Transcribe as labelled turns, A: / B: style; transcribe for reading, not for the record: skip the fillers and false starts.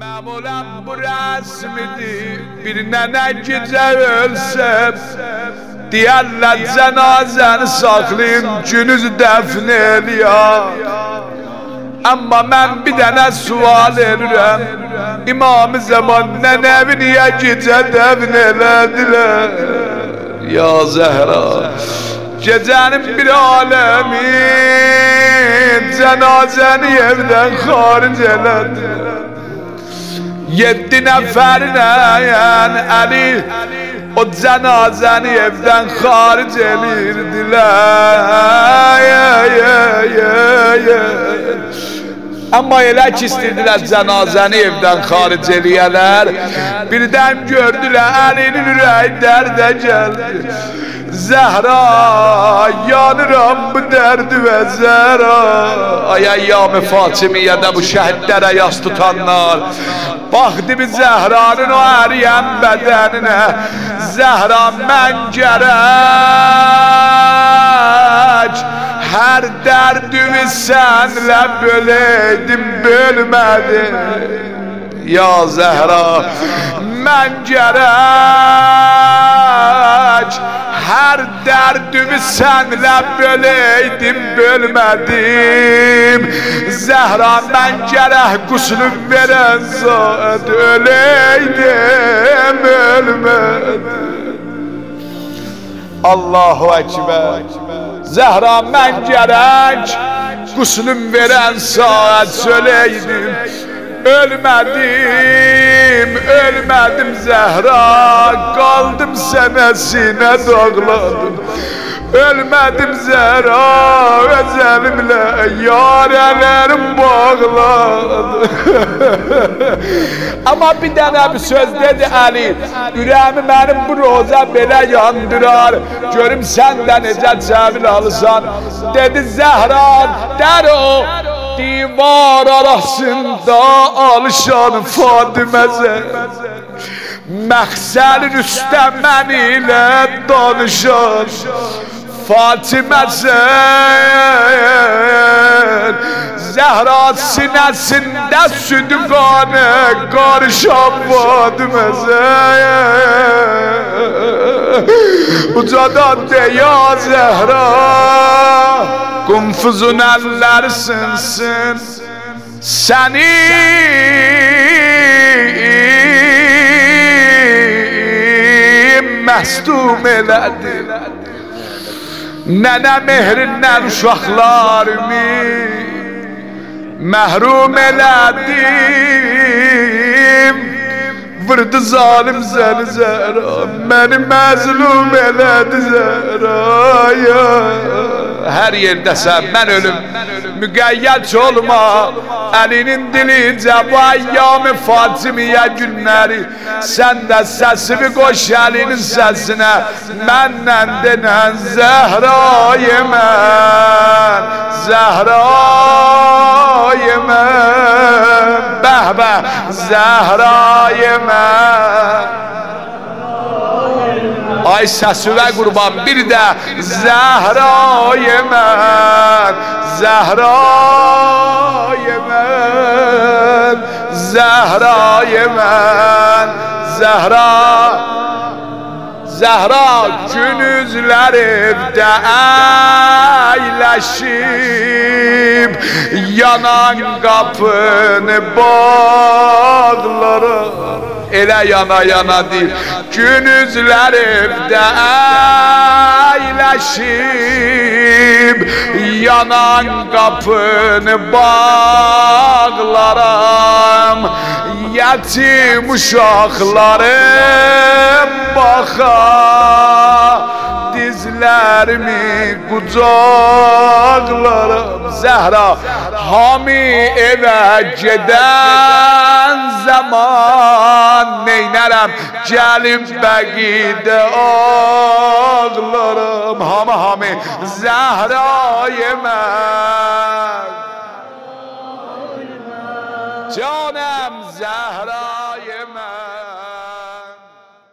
A: Məmuləm bu rəsmidir, bir nənə gecə ölsəm, deyərlər cənazəni saxlayın, günüz dəfn eləyək. Amma mən bir dənə sual edirəm, İmam-ı Zaman nənəvi niyə gecə dəfn elədilər? Ya Zəhra, gecənin bir aləmi cənazəni evdən xaric elədilər. 7 nəfərinə Əli o cənazəni evdən xaric edirdilər. Amma elə ki istədilər cənazəni evdən xaric eləyələr, birdən gördülər Əlinin ürəyi dərdə gəldi. Zəhra, yanıram bu dərdi və Zəhra. Ay əyyam-ı Fatimiyyədə bu şəhidlərə yas tutanlar, baxdı bir Zəhranın o əriyən bədəninə. Zəhra, mən gərək hər dərdimi sənlə böləydim, bölmədim. Ya Zəhra, mən gərək hər dərdimi sənlə böləydim, bölmədim. Zəhra, mən gərək quslum verən saat öləydim, ölmədim. Allahu Ekber. Zəhra, mən gərək quslum verən saat öləydim, ölmədim, ölmədim Zəhra, qaldım sənə sinə dağladım. Ölmədim Zəhra, öz əlimlə yarələrim bağladım. Amma bir dənə bir söz dedi Əli, ürəyimi mənim bu roza belə yandırar, görüm sən də necə cəbil alırsan. Dedi Zəhra, der o divar arasında alışan Fatimə Zəhra, məxsəlin üstə mən ilə danışan Fatimə Zəhra, sinəsində südü qanı qarışan Fatimə ucadan de ya Zəhra, qunfuzun əlləri sınsın səni məstum elədi. Nənə mehrindən uşaqlarımı məhrum elədim. Vurdu zalim səni Zəhra, məni məzlum elədi Zəhra. Hər yerdəsən, mən ölüm, müqəyyət olma. Əlinin dilincə bu əyyam-ı Fatimiyyə günləri, sən də səsini qoş Əlinin səsinə. Məndən denən Zəhrayı mən, Zəhrayı mən, bəh-bəh Zəhrayı mən. Ay səsüvə qurban bir də Zəhrayı mən, Zəhrayı mən, Zəhrayı mən, Zəhra. Zəhra, günüzlər evdə əyləşib, yanan qapını bağlara. Elə yana deyil, günüzlər evdə əyləşib, yanan qapını bağlaram. Yetim uşaqlarım baxa, dizlərimi qucaqlaram. Zəhra, hami evə gedən zaman neynərəm, gəlib bəqidə ağlaram. Hami Zəhrayı mən. Can